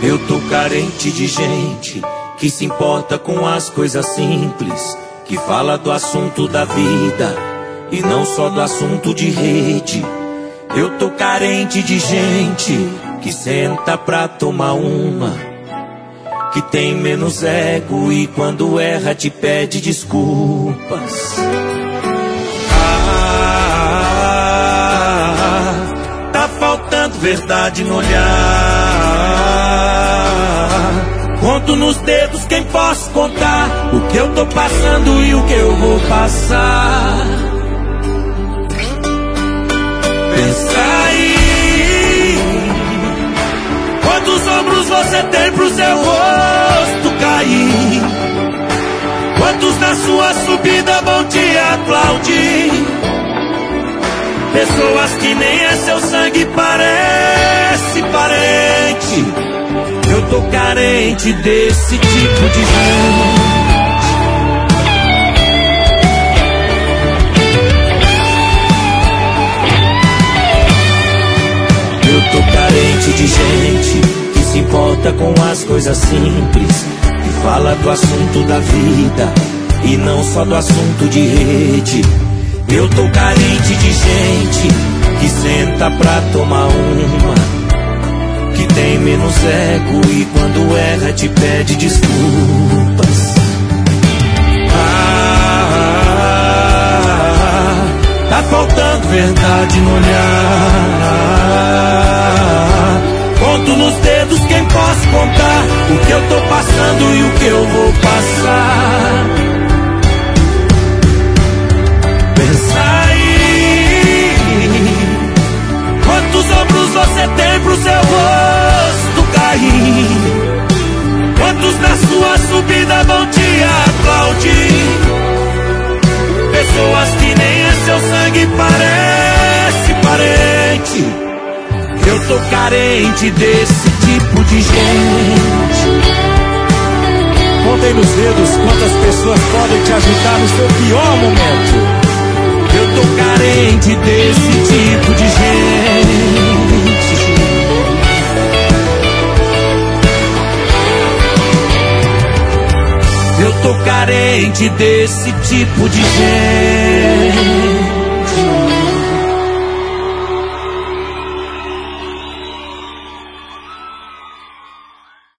Eu tô carente de gente que se importa com as coisas simples, que fala do assunto da vida e não só do assunto de rede. Eu tô carente de gente que senta pra tomar uma, que tem menos ego e quando erra te pede desculpas. Tá faltando verdade no olhar. Conto nos dedos quem posso contar o que eu tô passando e o que eu vou passar. Pensa aí, quantos ombros você tem pro seu rosto cair? Quantos na sua subida vão te aplaudir? Pessoas que nem é seu sangue, parece parente. Eu tô carente desse tipo de gente. Eu tô carente de gente que se importa com as coisas simples, que fala do assunto da vida e não só do assunto de rede. Eu tô carente de gente que senta pra tomar uma, que tem menos ego e quando erra te pede desculpas. Tá faltando verdade no olhar. Conto nos dedos quem posso contar o que eu tô passando e o que eu vou passar. Pensa aí, quantos ombros você tem pro seu rosto cair? Quantos na sua subida vão te aplaudir? Pessoas que nem é seu sangue, parece parente. Eu tô carente desse tipo de gente. Contem nos dedos quantas pessoas podem te ajudar no seu pior momento. Eu tô carente desse tipo de gente. Eu tô carente desse tipo de gente.